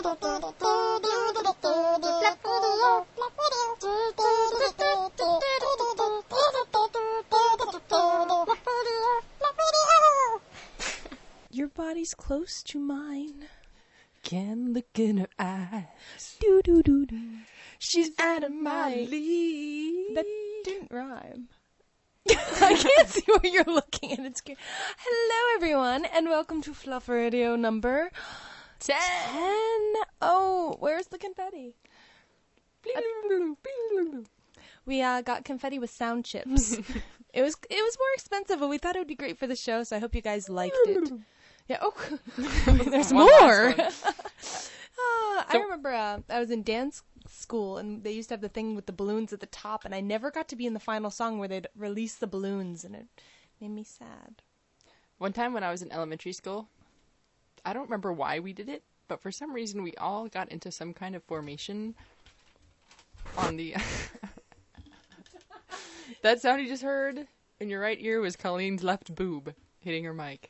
Your body's close to mine. Can look in her eyes. Do do do do. She's out of my league. That didn't rhyme. I can't see where you're looking at. It's good. Hello, everyone, and welcome to Fluff Radio number 10. Oh, where's the confetti? We got confetti with sound chips. It was more expensive, but we thought it would be great for the show, so I hope you guys liked it. Yeah. Oh, there's more. I remember I was in dance school, and they used to have the thing with the balloons at the top, and I never got to be in the final song where they'd release the balloons, and it made me sad. One time when I was in elementary school, I don't remember why we did it, but for some reason we all got into some kind of formation on the... That sound you just heard in your right ear was Colleen's left boob hitting her mic.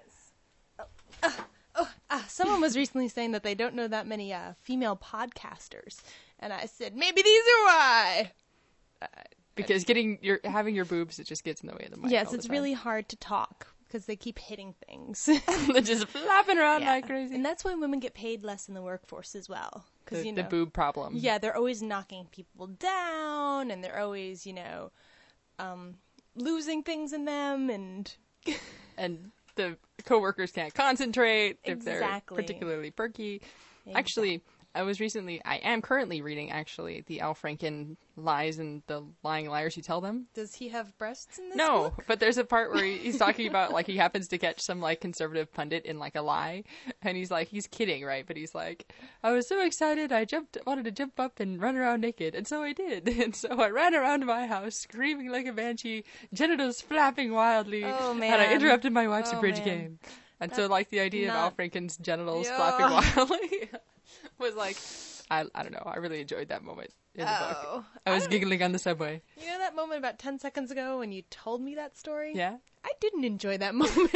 Someone was recently saying that they don't know that many female podcasters, and I said maybe these are why. Because having your boobs, it just gets in the way of the mic. Yes, it's really hard to talk because they keep hitting things. They're just flapping around like crazy, and that's why women get paid less in the workforce as well. Because the boob problem. Yeah, they're always knocking people down, and they're always losing things in them, and the coworkers can't concentrate if exactly. they're particularly perky. Exactly. Actually, I am currently reading, the Al Franken Lies and the Lying Liars Who Tell Them. Does he have breasts in this No, book? but there's a part where he's talking about, he happens to catch some, conservative pundit in, a lie, and he's kidding, right? But he's like, I was so excited, I wanted to jump up and run around naked, and so I did. And so I ran around my house, screaming like a banshee, genitals flapping wildly, and I interrupted my wife to bridge game. And so, the idea of Al Franken's genitals flapping wildly was I don't know. I really enjoyed that moment in the book. I was giggling on the subway. You know that moment about 10 seconds ago when you told me that story? Yeah? I didn't enjoy that moment.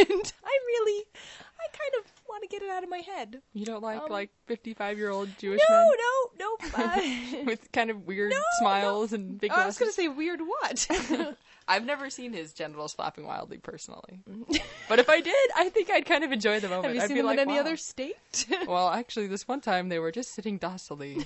I kind of want to get it out of my head. You don't like 55-year-old Jewish men? No. With kind of weird smiles and big glasses? I was going to say weird what? I've never seen his genitals flapping wildly, personally. But if I did, I think I'd kind of enjoy the moment. Have you seen them in any other state? Well, actually, this one time they were just sitting docilely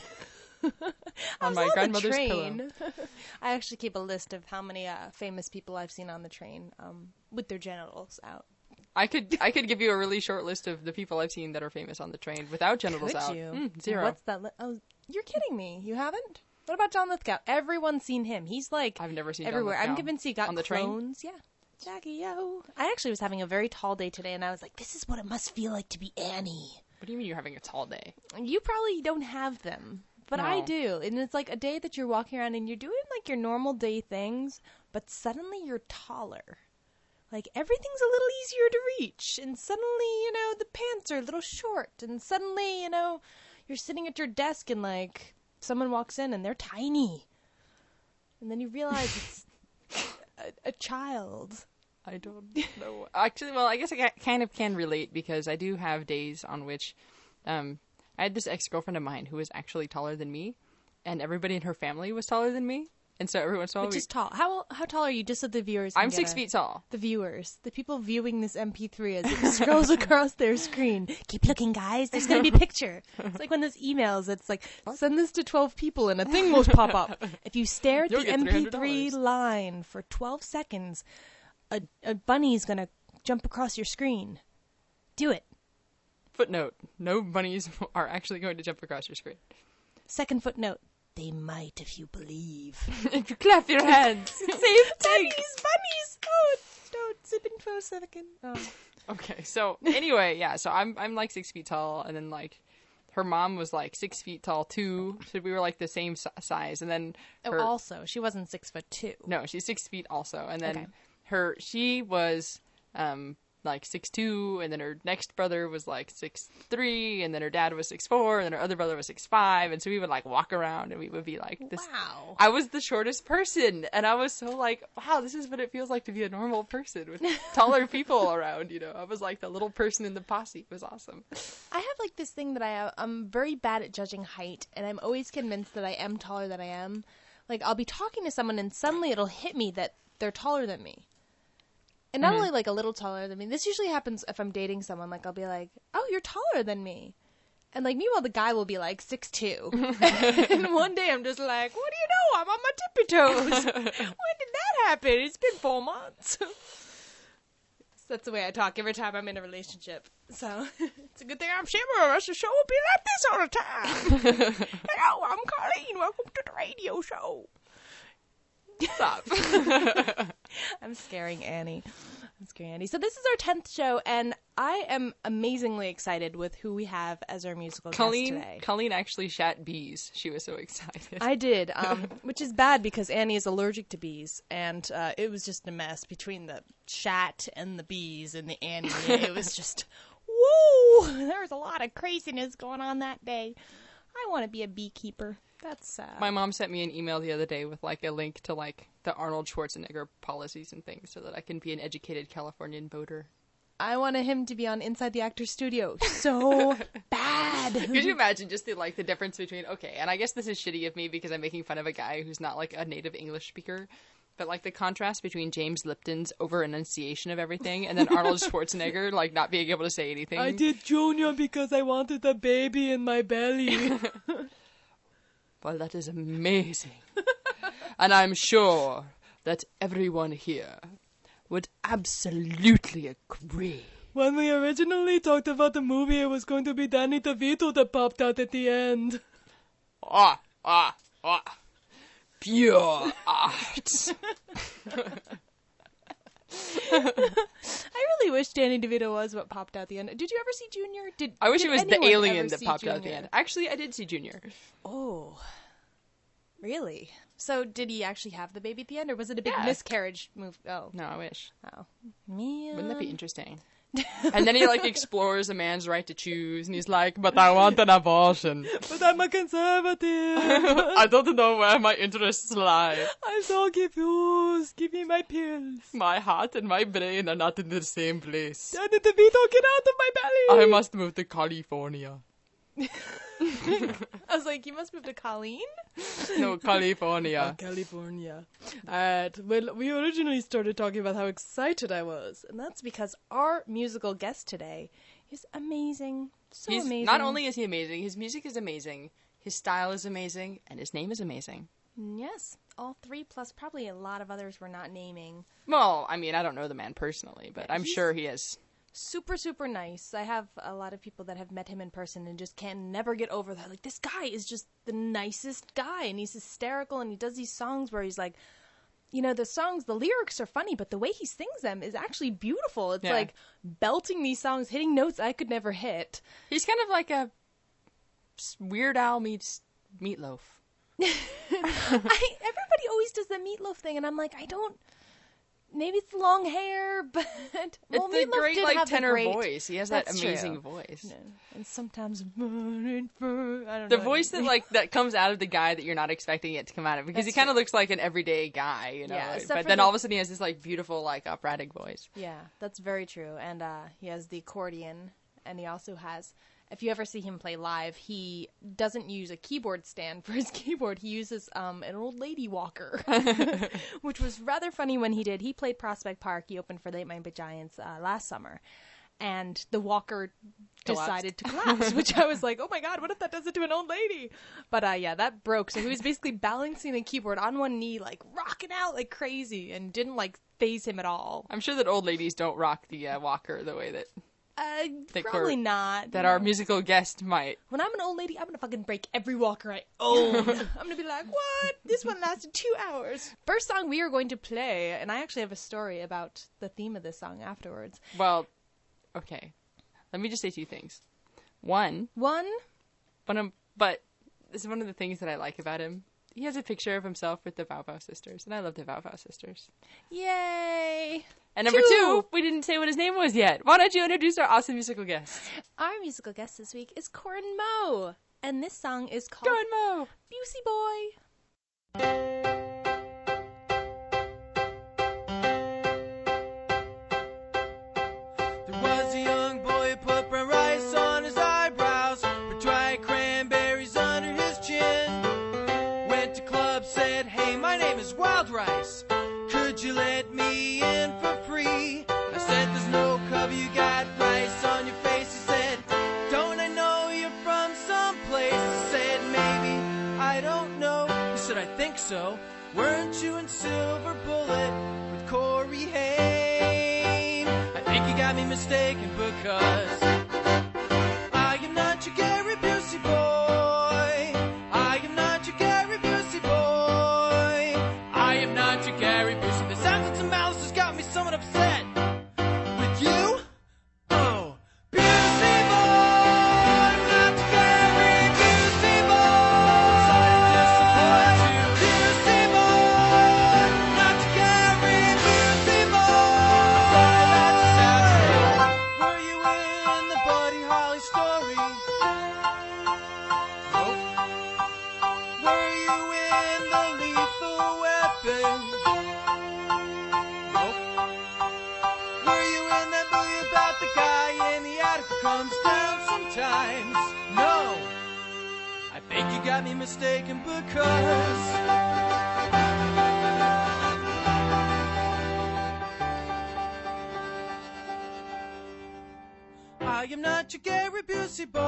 on my grandmother's pillow. I actually keep a list of how many famous people I've seen on the train with their genitals out. I could give you a really short list of the people I've seen that are famous on the train without genitals out. Could you? 0. What's that? Oh, you're kidding me. You haven't? What about John Lithgow? Everyone's seen him. He's I've never seen everywhere. John Lithgow. I'm convinced he got on the clones. train? Yeah. Jackie-o. I actually was having a very tall day today, and I was like, this is what it must feel like to be Annie. What do you mean you're having a tall day? You probably don't have them, but No. I do. And it's like a day that you're walking around and you're doing your normal day things, but suddenly you're taller. Everything's a little easier to reach, and suddenly, the pants are a little short, and suddenly, you're sitting at your desk and someone walks in and they're tiny. And then you realize it's a child. I don't know. Actually, well, I guess I kind of can relate because I do have days on which I had this ex-girlfriend of mine who was actually taller than me, and everybody in her family was taller than me. And so every once in a while Which is tall. How tall are you, just so the viewers can I'm get 6 feet tall. The viewers. The people viewing this MP3 as it scrolls across their screen. Keep looking, guys. There's going to be a picture. It's like one of those emails. It's like, send this to 12 people and a thing will pop up. If you stare at the MP3 line for 12 seconds, a bunny's going to jump across your screen. Do it. Footnote. No bunnies are actually going to jump across your screen. Second footnote. They might if you believe. If you clap your hands. Save bunnies! Oh, don't zip in for a second. Oh. Okay, so anyway, yeah, so I'm 6 feet tall, and then her mom was 6 feet tall too, so we were the same size, and then also, she wasn't 6'2". No, she's 6 feet also, and then she was like 6'2", and then her next brother was like 6'3", and then her dad was 6'4", and then her other brother was 6'5", and so we would like walk around and we would be like this. Wow. I was the shortest person, and I was so like, wow, this is what it feels like to be a normal person with taller people around, you know. I was like the little person in the posse. It was awesome. I have like this thing that I'm very bad at judging height, and I'm always convinced that I am taller than I am. Like, I'll be talking to someone and suddenly it'll hit me that they're taller than me. And not only like a little taller than me. This usually happens if I'm dating someone. Like, I'll be like, "Oh, you're taller than me," and like meanwhile the guy will be like 6'2". And one day I'm just like, "What do you know? I'm on my tippy toes. When did that happen? It's been 4 months." So that's the way I talk every time I'm in a relationship. So it's a good thing I'm Shimmer. The show will be like this all the time. Hello, I'm Colleen. Welcome to the radio show. Stop. I'm scaring Annie. So this is our 10th show, and I am amazingly excited with who we have as our musical guest today. Colleen actually shat bees. She was so excited. I did, which is bad because Annie is allergic to bees, and it was just a mess between the shat and the bees and the Annie. It was just, whoa! There was a lot of craziness going on that day. I want to be a beekeeper. That's My mom sent me an email the other day with like a link to like the Arnold Schwarzenegger policies and things so that I can be an educated Californian voter. I wanted him to be on Inside the Actors Studio so bad. Could you imagine just the difference between, okay, and I guess this is shitty of me because I'm making fun of a guy who's not like a native English speaker, but like the contrast between James Lipton's over enunciation of everything and then Arnold Schwarzenegger like not being able to say anything. I did Junior because I wanted a baby in my belly. Well, that is amazing. And I'm sure that everyone here would absolutely agree. When we originally talked about the movie, it was going to be Danny DeVito that popped out at the end. Pure art. I really wish Danny DeVito was what popped out at the end. Did you ever see Junior? I wish did it was the anyone alien ever that see popped out at Junior? the end. Actually, I did see Junior. Oh. Really? So did he actually have the baby at the end, or was it a big Yeah. miscarriage move? Oh. No, I wish. Oh. Man. Wouldn't that be interesting? And then he like explores a man's right to choose, and he's like, "But I want an abortion. But I'm a conservative. I don't know where my interests lie. I'm so confused. Give me my pills. My heart and my brain are not in the same place. Danny DeVito, get out of my belly. I must move to California." I was like, you must move to Colleen? No, California. California. Well, we originally started talking about how excited I was, and that's because our musical guest today is amazing. So He's amazing. not only is he amazing, his music is amazing, his style is amazing, and his name is amazing. Yes, all three, plus probably a lot of others we're not naming. Well, I mean, I don't know the man personally, but I'm sure he is. Super, super nice. I have a lot of people that have met him in person and just can never get over that. Like, this guy is just the nicest guy, and he's hysterical, and he does these songs where he's like, you know, the lyrics are funny, but the way he sings them is actually beautiful. It's like belting these songs, hitting notes I could never hit. He's kind of like a Weird Al meets Meatloaf. Everybody always does the Meatloaf thing, and I'm like, maybe it's long hair, but It's well, the Meatloaf great did like have the tenor great voice. He has that That's amazing true. voice. Yeah. And sometimes I don't The know. voice that comes out of the guy that you're not expecting it to come out of, because That's he kind of looks like an everyday guy, you know. Yeah, except but for then the- all of a sudden he has this like beautiful like operatic voice. Yeah, that's very true. And he has the accordion, and he also has, if you ever see him play live, he doesn't use a keyboard stand for his keyboard. He uses an old lady walker, which was rather funny when he did. He played Prospect Park. He opened for Late Night with Giants last summer. And the walker decided to collapse, which I was like, oh my God, what if that does it to an old lady? But yeah, that broke. So he was basically balancing the keyboard on one knee, like rocking out like crazy, and didn't like phase him at all. I'm sure that old ladies don't rock the walker the way that Probably not. that our musical guest might. When I'm an old lady, I'm gonna fucking break every walker I own. I'm gonna be like, what? This one lasted 2 hours. First song we are going to play, and I actually have a story about the theme of this song afterwards. Well, okay. Let me just say two things. One, One, but this is one of the things that I like about him he has a picture of himself with the Bow Wow sisters, and I love the Bow Wow sisters. Yay! And number 2, we didn't say what his name was yet. Why don't you introduce our awesome musical guest? Our musical guest this week is Corin Moe, and this song is called Corin Moe. Busey Boy. There was a young boy who put brown rice on his eyebrows, put dry cranberries under his chin. Went to club, said, hey, my name is Wild Rice. Could you let me in for free? I said, there's no cover, you got rice on your face. He said, don't I know you're from someplace? I said, maybe, I don't know. He said, I think so. Weren't you in Silver Bullet with Corey Haim? I think you got me mistaken because I am not your Gary Busey boy. I am not your Gary Busey boy. I am not your Gary Busey. The sounds of some malice has got me somewhat upset. With you? Oh, Busey boy. Not your Gary Busey boy. Sorry to disappoint you. Busey boy. Not your Gary Busey boy. Sorry that just happened. Were you in the Buddy Holly story? Nope. Were you in the Lethal Weapon? Nope. Were you in that movie about the guy in the attic who comes down sometimes? No. I think you got me mistaken because I am not your Gary Busey boy.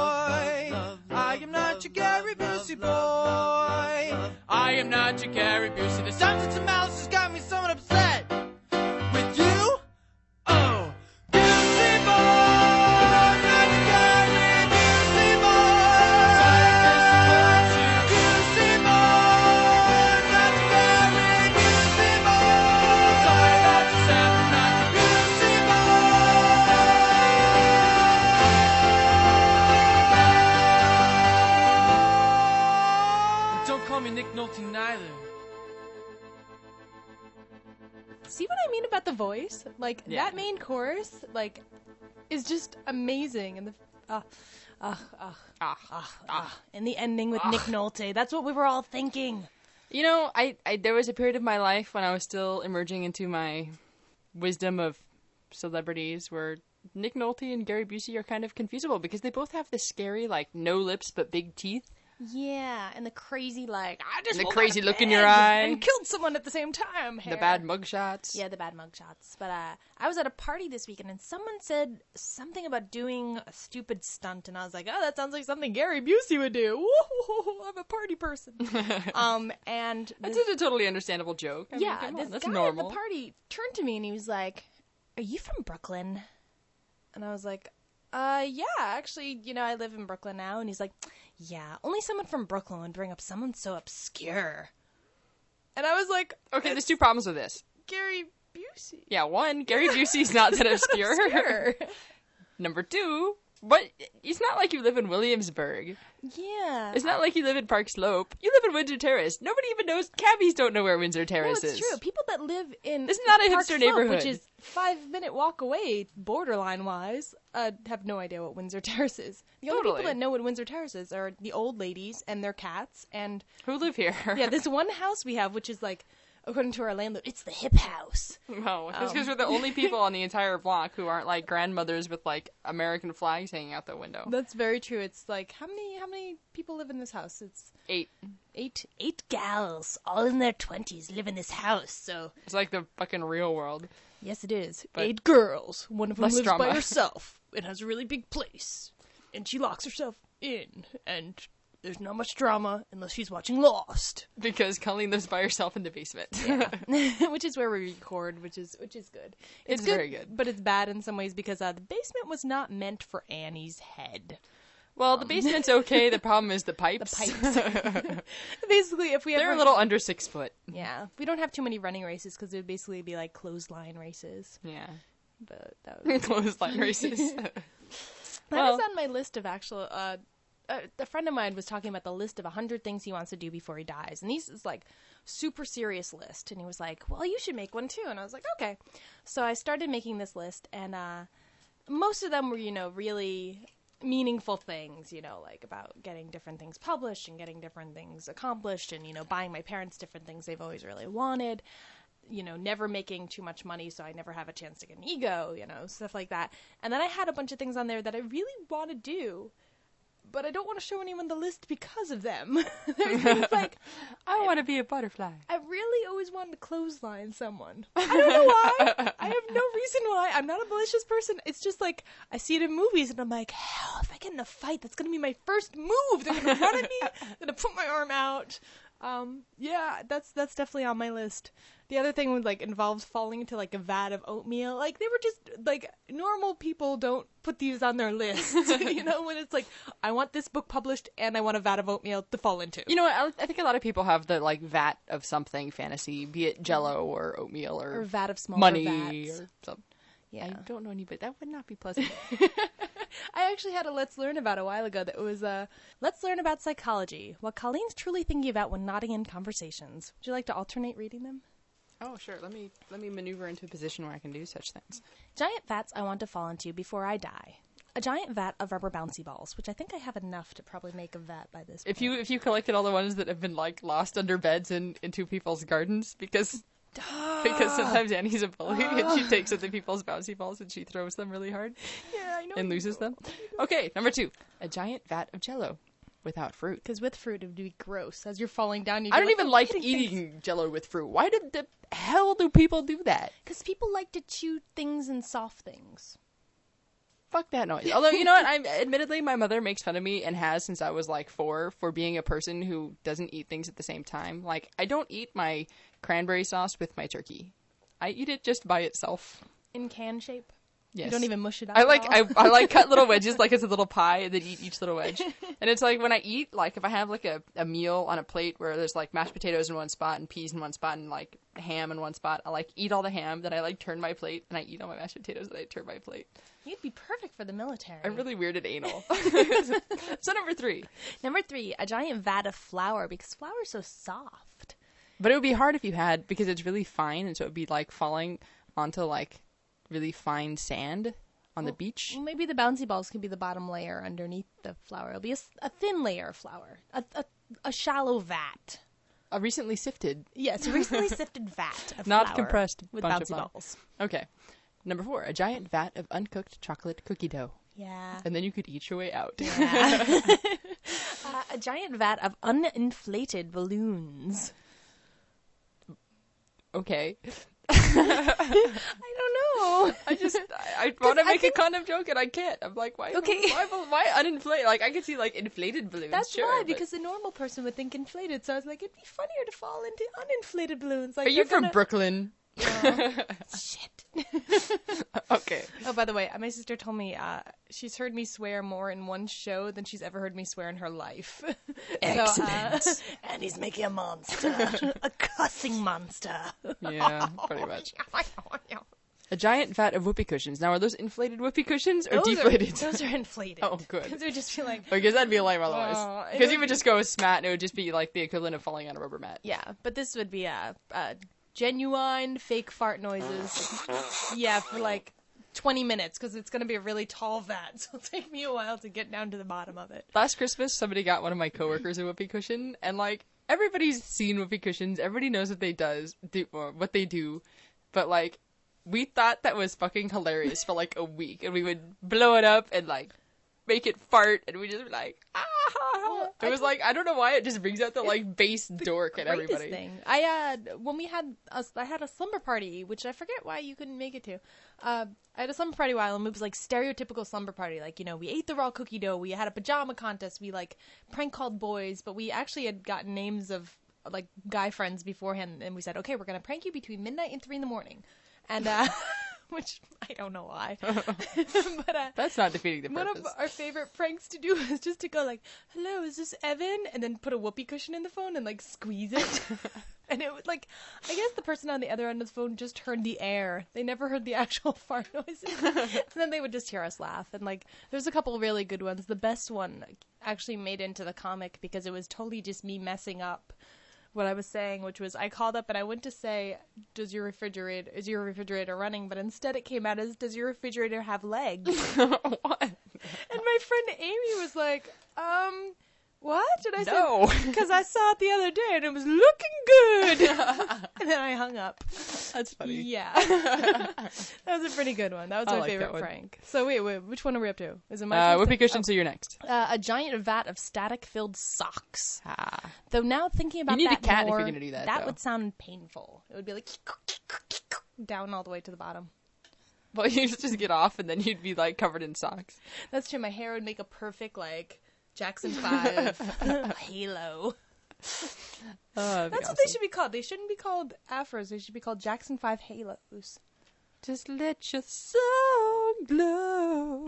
I am not your Gary Busey boy. I am not your Gary Busey. The sounds of some malice has got me somewhat upset. With you? Oh, Busey boy. Not your Gary Busey boy. Sorry to disappoint you. Busey boy. Not your Gary Busey boy. Sorry that just happened. Not your Busey boy. And don't call me Nick Nolte neither. See what I mean about the voice? Like, Yeah. that main chorus, like, is just amazing. And the, and the ending with Nick Nolte. That's what we were all thinking. You know, I there was a period of my life when I was still emerging into my wisdom of celebrities where Nick Nolte and Gary Busey are kind of confusable because they both have this scary, like, no lips but big teeth. Yeah, and the crazy, like, I just And the rolled crazy out of look in bed your eye. and killed someone at the same time. The hair. bad mugshots. Yeah, the bad mugshots. But I was at a party this weekend, and someone said something about doing a stupid stunt, and I was like, oh, that sounds like something Gary Busey would do. Woo, I'm a party person. And That's a totally understandable joke. I mean, yeah, come on, this that's guy normal. at the party turned to me, and he was like, are you from Brooklyn? And I was like, yeah, actually, you know, I live in Brooklyn now. And he's like, yeah, only someone from Brooklyn would bring up someone so obscure. And I was like, Okay, there's two problems with this. Gary Busey. Yeah, one, Gary Busey's not that obscure. Obscure. Number two, but it's not like you live in Williamsburg. Yeah. It's not like you live in Park Slope. You live in Windsor Terrace. Nobody even knows. Cabbies don't know where Windsor Well, Terrace it's is. true. People that live in This is not a Park hipster Slope, neighborhood. which is 5-minute walk away, borderline wise, have no idea what Windsor Terrace is. The only Totally. people that know what Windsor Terrace is are the old ladies and their cats, and Who live here? yeah, this one house we have, which is like, according to our landlord, it's the hip house. No, it's because we're the only people on the entire block who aren't like grandmothers with like American flags hanging out the window. That's very true. It's like, how many people live in this house? It's 8. eight gals, all in their 20s, live in this house. So It's like the fucking real world. yes, it is. But 8 girls. One of them less lives drama. by herself and has a really big place, and she locks herself in, and there's not much drama unless she's watching Lost, Because Colleen lives by herself in the basement. which is where we record, which is good. It's very good. but it's bad in some ways because the basement was not meant for Annie's head. Well, the basement's okay. The problem is the pipes. Basically, if we They're ever, a little under 6 foot. yeah, we don't have too many running races because it would basically be like clothesline races. Yeah. But that was Clothesline races. that Well- is on my list of actual a friend of mine was talking about the list of 100 things he wants to do before he dies. And these is like super serious list. And he was like, well, you should make one too. And I was like, okay. So I started making this list, and most of them were, really meaningful things, like about getting different things published and getting different things accomplished and, buying my parents different things they've always really wanted, never making too much money so I never have a chance to get an ego, stuff like that. And then I had a bunch of things on there that I really want to do, but I don't want to show anyone the list because of them. There's things like, I want to be a butterfly. I really always wanted to clothesline someone. I don't know why. I have no reason why. I'm not a malicious person. It's just like, I see it in movies, and I'm like, hell, if I get in a fight, that's going to be my first move. They're going to run at me. I'm going to put my arm out. Yeah, that's definitely on my list. The other thing was involves falling into a vat of oatmeal. They were just normal people don't put these on their list. When it's I want this book published and I want a vat of oatmeal to fall into. You know what? I think a lot of people have the vat of something fantasy, be it Jello or oatmeal or vat of smaller money vats. or something. Yeah. I don't know anybody. That would not be pleasant. I actually had a Let's Learn About a while ago that was Let's Learn About Psychology, what Colleen's truly thinking about when nodding in conversations. Would you like to alternate reading them? Oh, sure. Let me maneuver into a position where I can do such things. Giant vats I want to fall into before I die. A giant vat of rubber bouncy balls, which I think I have enough to probably make a vat by this point. If you collected all the ones that have been lost under beds and into people's gardens because sometimes Annie's a bully and she takes other people's bouncy balls and she throws them really hard. Yeah, I know. And loses them. Okay, number 2. A giant vat of Jello without fruit. Because with fruit, it would be gross. As you're falling down, I don't even like eating Jello with fruit. Why the hell do people do that? Because people like to chew things and soft things. Fuck that noise. Although, you know what? Admittedly, my mother makes fun of me and has since I was 4 for being a person who doesn't eat things at the same time. I don't eat my cranberry sauce with my turkey. I eat it just by itself. In can shape? Yes. You don't even mush it out. I cut little wedges like it's a little pie and then eat each little wedge. And it's when I eat, if I have a meal on a plate where there's mashed potatoes in one spot and peas in one spot and ham in one spot, I eat all the ham, then I turn my plate and I eat all my mashed potatoes and I turn my plate. You'd be perfect for the military. I'm really weird at anal. So number 3. Number 3, a giant vat of flour because flour is so soft. But it would be hard if you had, because it's really fine and so it would be falling onto really fine sand on the beach. Maybe the bouncy balls can be the bottom layer underneath the flour. It'll be a thin layer of flour. A shallow vat. A recently sifted. Yes, a recently sifted vat of Not flour compressed with bunch bouncy of balls. Okay. Number 4, a giant vat of uncooked chocolate cookie dough. Yeah. And then you could eat your way out. Yeah. A giant vat of uninflated balloons. Okay. I don't know. I want to make a condom joke and I can't. I'm why? Okay. Why uninflated? I could see inflated balloons. That's sure, why, but... because the normal person would think inflated. So I was like, it'd be funnier to fall into uninflated balloons. Are you from Brooklyn? Shit. Okay. Oh, by the way, my sister told me she's heard me swear more in one show than she's ever heard me swear in her life. Excellent. And he's making a monster. A cussing monster. Yeah, pretty much. A giant vat of whoopee cushions. Now, are those inflated whoopee cushions or deflated? Those are inflated. Oh, good. Because it would just be Because that'd be lame otherwise. Because you would just go smat and it would just be the equivalent of falling on a rubber mat. Yeah, but this would be genuine fake fart noises. Yeah, for 20 minutes because it's going to be a really tall vat, so it'll take me a while to get down to the bottom of it. Last Christmas, somebody got one of my coworkers a whoopee cushion, and everybody's seen whoopee cushions, everybody knows what what they do, but we thought that was fucking hilarious for a week, and we would blow it up and make it fart, and we just be ah. Well, it was I don't know why it just brings out the bass dork at everybody. Thing. I had a slumber party, which I forget why you couldn't make it to. I had a slumber party while, and it was stereotypical slumber party. We ate the raw cookie dough, we had a pajama contest, we prank called boys, but we actually had gotten names of guy friends beforehand, and we said, okay, we're gonna prank you between midnight and 3 a.m. And which I don't know why. But That's not defeating the one purpose. of our favorite pranks to do is just to go like, "Hello, is this Evan?" and then put a whoopee cushion in the phone and like squeeze it. And it would like, I guess the person on the other end of the phone just heard the air. They never heard the actual fart noises. And then they would just hear us laugh. And like, there's a couple really good ones. The best one actually made into the comic because it was totally just me messing up what I was saying, which was I called up and I went to say, is your refrigerator running? But instead it came out as, does your refrigerator have legs? What? And my friend Amy was like, what? And I No. said, because I saw it the other day and it was looking good. And then I hung up. That's funny. Yeah. That was a pretty good one. That was I my like favorite that one. prank. So wait, which one are we up to? Is it my turn? Whoopee cushion, so you're next. A giant vat of static-filled socks. Ah. Though now thinking about You need that a cat if more, you're gonna do that, though. would sound painful. It would be like down all the way to the bottom. Well, you just get off and then you'd be like covered in socks. That's true. My hair would make a perfect like Jackson 5 halo. That'd be That's what they should be called. They shouldn't be called afros. They should be called Jackson 5 halos. Just let your soul glow.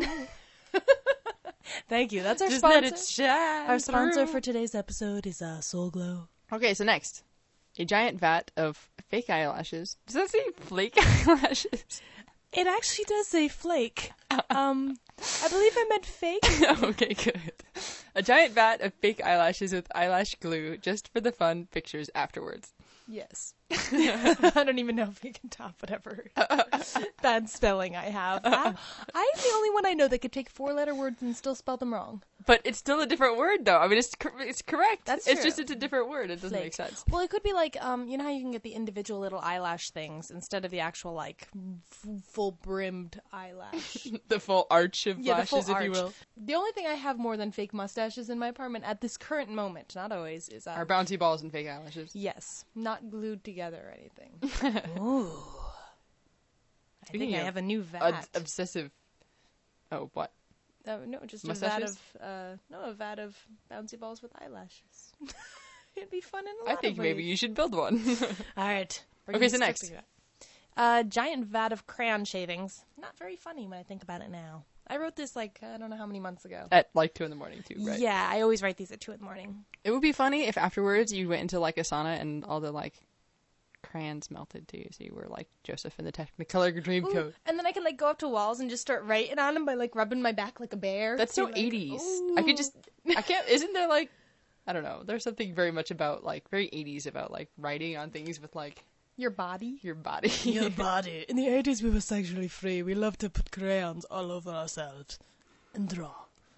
Thank you. That's our Just sponsor. let it shine. Our sponsor through. for today's episode is Soul Glow. Okay, so next. A giant vat of fake eyelashes. Does that say flake eyelashes? It actually does say flake. I believe I meant fake. Okay, good. A giant vat of fake eyelashes with eyelash glue just for the fun pictures afterwards. Yes. I don't even know if we can top whatever bad spelling I have. I'm the only one I know that could take 4-letter words and still spell them wrong. But it's still a different word, though. I mean, it's correct. That's It's true. just it's a different word. It doesn't Flake. make sense. Well, it could be like, you know how you can get the individual little eyelash things instead of the actual, like, full-brimmed eyelash. The full arch of Yeah, the full lashes, if you arch. will. The only thing I have more than fake mustaches in my apartment at this current moment, not always, is Our bouncy balls and fake eyelashes. yes, not glued together or anything. Ooh. I Speaking think I of have a new vat. Obsessive. Oh, what? No, just Mustaches? a vat of bouncy balls with eyelashes. It'd be fun in a lot I think of maybe ways. you should build one. All right. We're Okay, gonna so start next. thinking about it. Giant vat of crayon shavings. Not very funny when I think about it now. I wrote this like I don't know how many months ago. At like 2 in the morning, too, right? Yeah, I always write these at 2 in the morning. It would be funny if afterwards you went into like a sauna and all the like crayons melted too, so you were like Joseph in the Technicolor Dreamcoat. Ooh, and then I can like go up to walls and just start writing on them by like rubbing my back like a bear. That's so Be like, 80s. ooh. I can't, isn't there like, I don't know, there's something very much about like, very 80s about like writing on things with like Your body? your body. Your body. In the 80s, we were sexually free. We loved to put crayons all over ourselves and draw.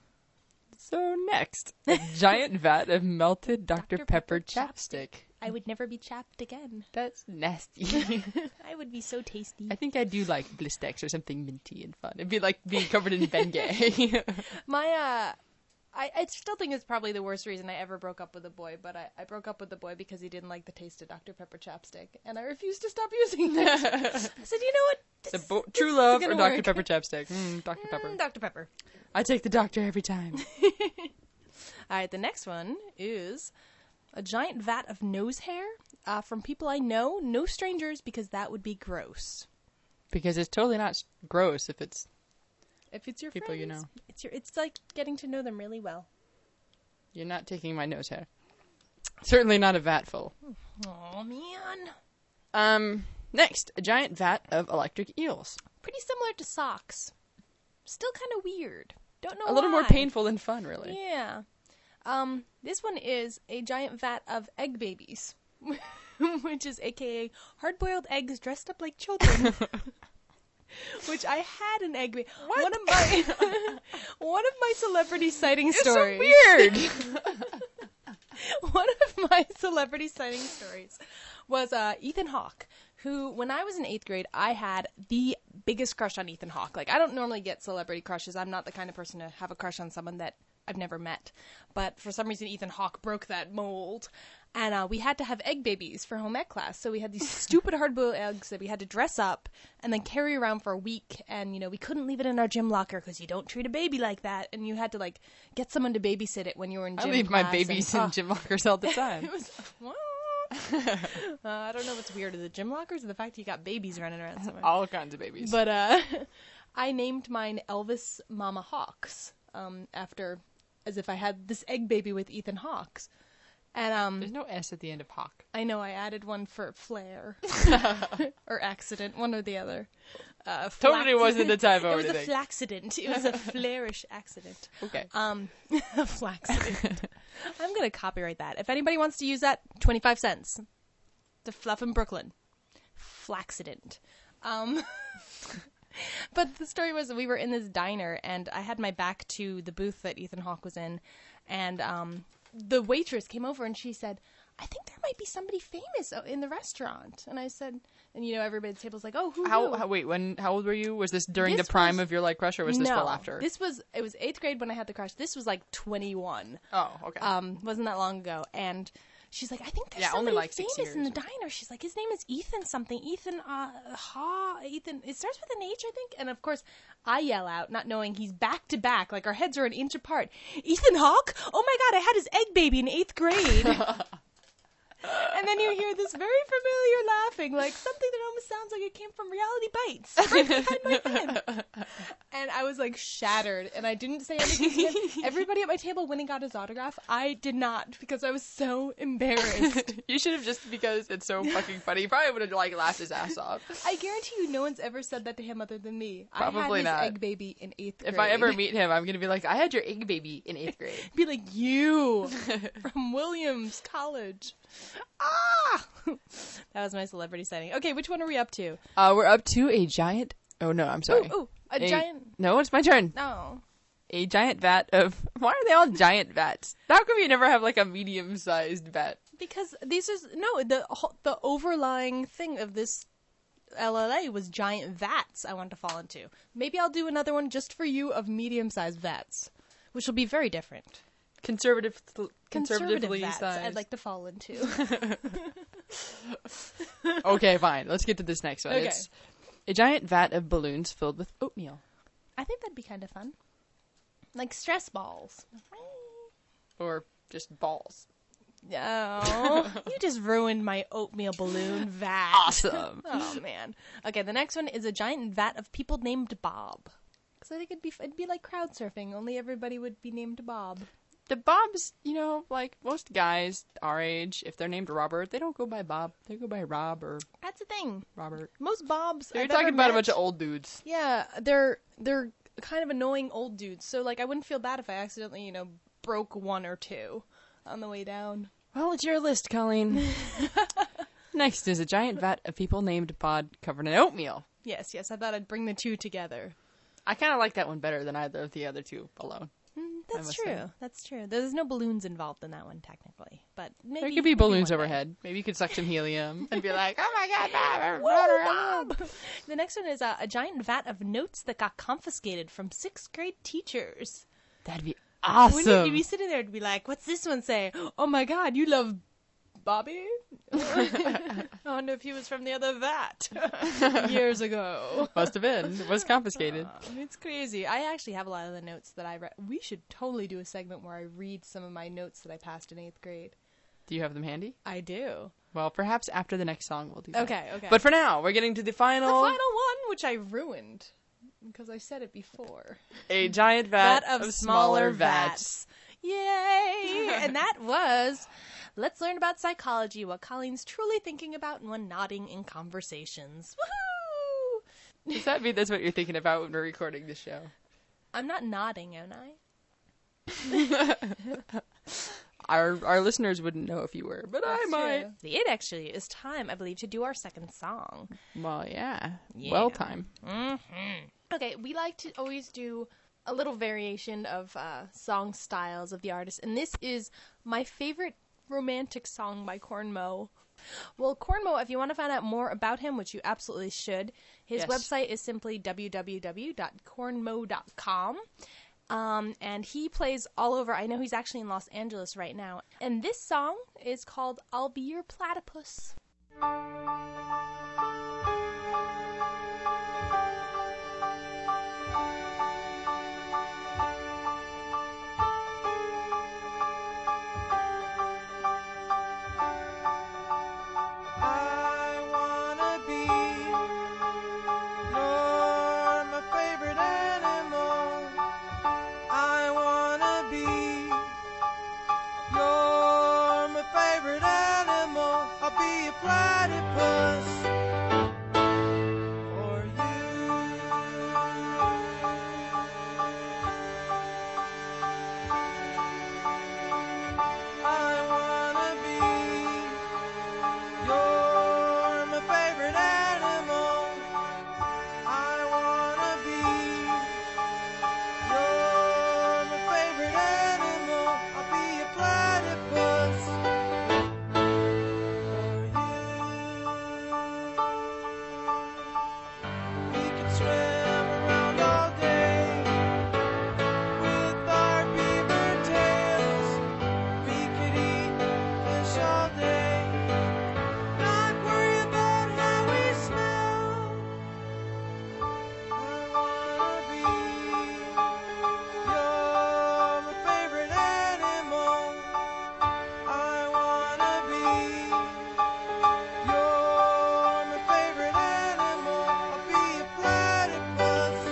So next, a giant vat of melted Dr. Dr. Pepper Pepper chapstick. I would never be chapped again. That's nasty. I would be so tasty. I think I do like Blistex or something minty and fun. It'd be like being covered in Bengay. My, I still think it's probably the worst reason I ever broke up with a boy, but I broke up with the boy because he didn't like the taste of Dr. Pepper chapstick, and I refused to stop using it. I said, you know what? This True isn't love or gonna Dr. work. Pepper chapstick? Dr. Pepper. Dr. Pepper. I take the doctor every time. All right, the next one is a giant vat of nose hair from people I know, no strangers, because that would be gross. Because it's totally not gross if it's If it's your people friends, you know. It's like getting to know them really well. You're not taking my nose hair. Certainly not a vat full. Oh man. Next, a giant vat of electric eels. Pretty similar to socks. Still kind of weird. Don't know A little more why. painful than fun, really. Yeah. This one is a giant vat of egg babies, which is AKA hard-boiled eggs dressed up like children. Which I had an egg baby. What? One of my celebrity sighting It's stories. so weird. One of my celebrity sighting stories was Ethan Hawke, who, when I was in 8th grade, I had the biggest crush on Ethan Hawke. Like, I don't normally get celebrity crushes. I'm not the kind of person to have a crush on someone that I've never met. But for some reason, Ethan Hawke broke that mold. And we had to have egg babies for home ec class. So we had these stupid hard-boiled eggs that we had to dress up and then carry around for a week. And, you know, we couldn't leave it in our gym locker because you don't treat a baby like that. And you had to, like, get someone to babysit it when you were in I gym leave my class. babies in gym lockers all the time. It was, well, I don't know what's weirder, the gym lockers or the fact you got babies running around somewhere. All kinds of babies. But I named mine Elvis Mama Hawks, after, as if I had this egg baby with Ethan Hawks. And There's no S at the end of Hawk. I know I added one for flair or accident, one or the other. Totally wasn't the typo It or was a anything. flaxident. It was a flairish accident. Okay. A flaxident. I'm gonna copyright that. If anybody wants to use that, 25 cents. The Fluff in Brooklyn. Flaxident. But the story was we were in this diner and I had my back to the booth that Ethan Hawke was in, and the waitress came over and she said, I think there might be somebody famous in the restaurant. And I said, and everybody at the table's like, oh, who? How old were you? Was this during This the prime was- of your like crush, or was this well after? It was 8th grade when I had the crush. This was like 21. Oh, okay. Wasn't that long ago. And she's like, I think there's Yeah, only somebody like 6 famous in the years. diner. She's like, his name is Ethan something. Ethan, Ethan, it starts with an H, I think. And of course, I yell out, not knowing he's back to back, like our heads are an inch apart. Ethan Hawke? Oh my God, I had his egg baby in 8th grade. And then you hear this very familiar laughing, like something that almost sounds like it came from Reality Bites, right behind my head. And I was like shattered, and I didn't say anything to him. Everybody at my table went and got his autograph. I did not, because I was so embarrassed. You should have, just because it's so fucking funny. You probably would have like laughed his ass off. I guarantee you, no one's ever said that to him other than me. Probably I had not. his egg baby in 8th grade. If I ever meet him, I'm gonna be like, I had your egg baby in 8th grade. Be like, you from Williams College. Ah! That was my celebrity sighting. Okay, which one are we up to? We're up to a giant. Oh no, I'm sorry. Ooh, a giant. No, it's my turn. No. A giant vat of. Why are they all giant vats? How come you never have like a medium-sized vat? Because these is no the overlying thing of this LLA was giant vats I want to fall into. Maybe I'll do another one just for you of medium-sized vats, which will be very different. Conservatively vats sized. I'd like to fall into. Okay, fine. Let's get to this next one. Okay. It's a giant vat of balloons filled with oatmeal. I think that'd be kind of fun. Like stress balls. Or just balls. Oh, you just ruined my oatmeal balloon vat. Awesome. Oh man. Okay, the next one is a giant vat of people named Bob. Because I think it'd be like crowd surfing, only everybody would be named Bob. The Bobs, like most guys our age, if they're named Robert, they don't go by Bob. They go by Rob or That's the thing. Robert. Most Bobs. You're I've talking ever about a met- bunch of old dudes. Yeah, they're kind of annoying old dudes. So like, I wouldn't feel bad if I accidentally, broke one or two on the way down. Well, it's your list, Colleen. Next is a giant vat of people named Bod covered in oatmeal. Yes, I thought I'd bring the two together. I kind of like that one better than either of the other two alone. That's must true. say. That's true. There's no balloons involved in that one, technically. But maybe There could be maybe balloons one day. overhead. Maybe you could suck some helium and be like, oh my god, Bob! Whoa, Bob! The next one is a giant vat of notes that got confiscated from 6th grade teachers. That'd be awesome. Wouldn't you be sitting there and be like, what's this one say? Oh my god, you love Bobby? I wonder if he was from the other vat years ago. Must have been. It was confiscated. It's crazy. I actually have a lot of the notes that I read. We should totally do a segment where I read some of my notes that I passed in 8th grade. Do you have them handy? I do. Well, perhaps after the next song we'll do that. Okay. But for now, we're getting to the the final final one, which I ruined because I said it before. a giant vat Vat of smaller vats. Yay! And that was Let's Learn About Psychology, what Colleen's truly thinking about when nodding in conversations. Woohoo! Does that mean that's what you're thinking about when we're recording the show? I'm not nodding, am I? Our listeners wouldn't know if you were, but I That's might. true. It actually is time, I believe, to do our second song. Well, yeah. Yeah. Well time. Okay, we like to always do a little variation of song styles of the artist, and this is my favorite romantic song by Corn Mo. Well, Corn Mo, if you want to find out more about him, which you absolutely should, his Yes. website is simply www.cornmo.com. And he plays all over. I know he's actually in Los Angeles right now. And this song is called I'll Be Your Platypus. platypus for you. I wanna be my favorite animal. I wanna be my favorite animal. I'll be a platypus for you. We could swim around all day with our beaver tails. We could eat fish all day, not worry about how we smell. I wanna be my favorite animal. I wanna be my favorite animal. I'll be a platypus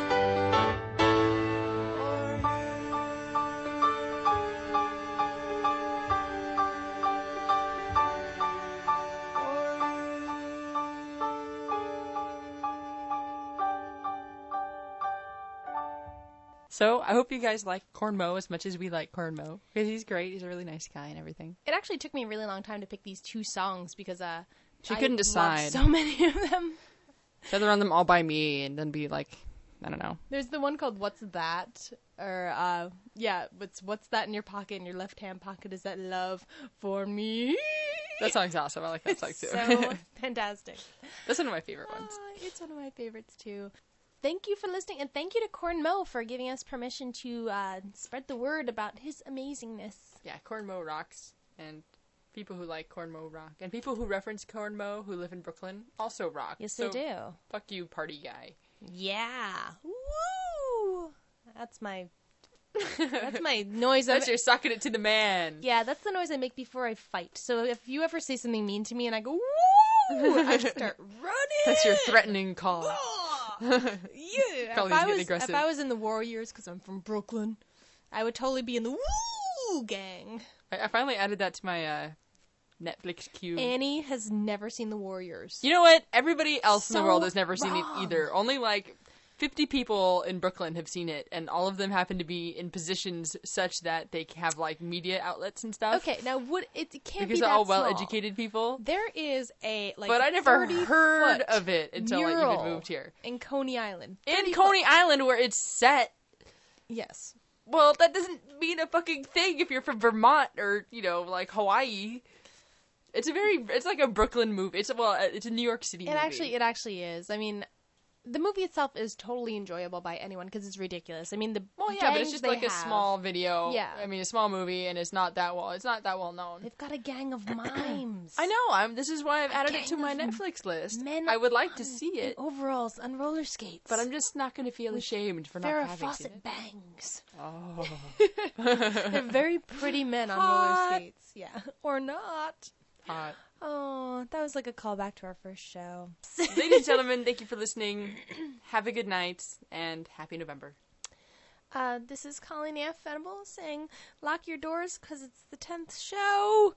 So I hope you guys like Corn Mo as much as we like Corn Mo, because he's great. He's a really nice guy and everything. It actually took me a really long time to pick these two songs because She I couldn't love decide. so many of them. She'd rather run them all by me and then be like, I don't know. There's the one called "What's That?" or what's that in your pocket? In your left hand pocket, is that love for me? That song's awesome. I like that song too. So fantastic. That's one of my favorite ones. It's one of my favorites too. Thank you for listening, and thank you to Corn Mo for giving us permission to spread the word about his amazingness. Yeah, Corn Mo rocks, and people who like Corn Mo rock, and people who reference Corn Mo who live in Brooklyn also rock. Yes, So, they do. Fuck you, party guy. Yeah. Woo! That's my noise. That's your sucking it to the man. Yeah, that's the noise I make before I fight. So if you ever say something mean to me and I go, woo! I start running. That's your threatening call. Yeah. Colleen's getting aggressive. If I was in the Warriors, because I'm from Brooklyn, I would totally be in the woo gang. I finally added that to my Netflix queue. Annie has never seen the Warriors. You know what? Everybody else in the So world has never seen it wrong. either. Only like 50 people in Brooklyn have seen it, and all of them happen to be in positions such that they have like media outlets and stuff. Okay, now it can't Because be they're that all small. well-educated people. There is a But I never 30 heard foot of it until I mural even moved here. in Coney Island. In 30 Coney Island, where it's set. Yes. Well, that doesn't mean a fucking thing if you're from Vermont or, you know, like Hawaii. It's like a Brooklyn movie. It's a New York City movie. It actually is. I mean, the movie itself is totally enjoyable by anyone because it's ridiculous. I mean, but it's just like a small video. Yeah. I mean, a small movie, and it's not that well known. They've got a gang of mimes. I know. This is why I've added it to gang my of Netflix list. Men I would like to see in it, overalls on roller skates. but I'm just not going to feel ashamed for not Farrah having seen Fawcett it. bangs. Oh. They're very pretty men on Hot. roller skates. Yeah. Or not. Hot. Oh, that was like a callback to our first show. Ladies and gentlemen, thank you for listening. Have a good night, and happy November. This is Colleen F. Venable saying, lock your doors because it's the 10th show.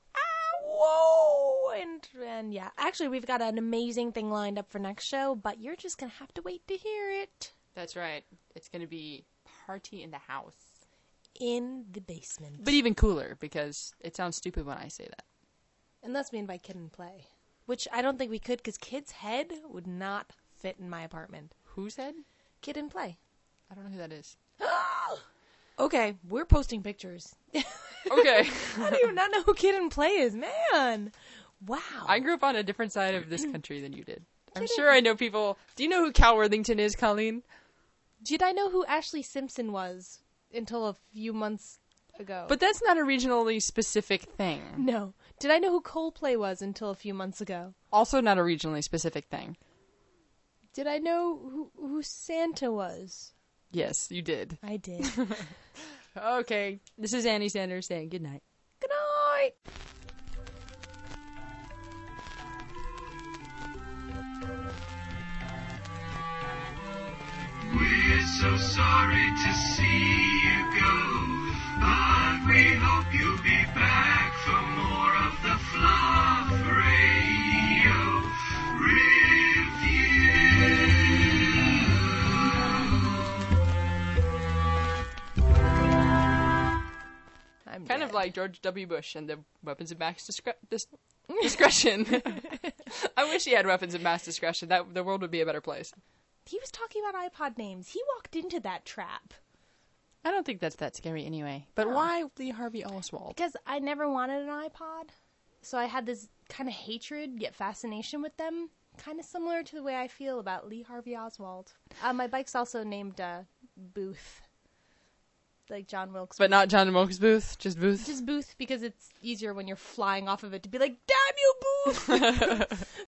Whoa! And yeah, actually, we've got an amazing thing lined up for next show, but you're just going to have to wait to hear it. That's right. It's going to be party in the house. In the basement. But even cooler, because it sounds stupid when I say that. Unless we invite Kid and Play. Which I don't think we could, because Kid's head would not fit in my apartment. Whose head? Kid and Play. I don't know who that is. Okay, we're posting pictures. Okay. How do you not know who Kid and Play is? Man! Wow. I grew up on a different side of this country than you did. I'm sure I know people. Do you know who Cal Worthington is, Colleen? Did I know who Ashley Simpson was until a few months ago? But that's not a regionally specific thing. No. Did I know who Coldplay was until a few months ago? Also not a regionally specific thing. Did I know who Santa was? Yes, you did. I did. Okay. This is Annie Sanders saying good night. Good night! We're so sorry to see you go, but we hope you'll be back for more of the Fluff Radio. I'm Kind of dead. like George W. Bush and the weapons of mass discretion. I wish he had weapons of mass discretion. That the world would be a better place. He was talking about iPod names. He walked into that trap. I don't think that's that scary anyway. But No. why Lee Harvey Oswald? Because I never wanted an iPod. So I had this kind of hatred yet fascination with them. Kind of similar to the way I feel about Lee Harvey Oswald. My bike's also named Booth. Like John Wilkes. But not John Wilkes Booth, just Booth. Just Booth because it's easier when you're flying off of it to be like, damn you, Booth!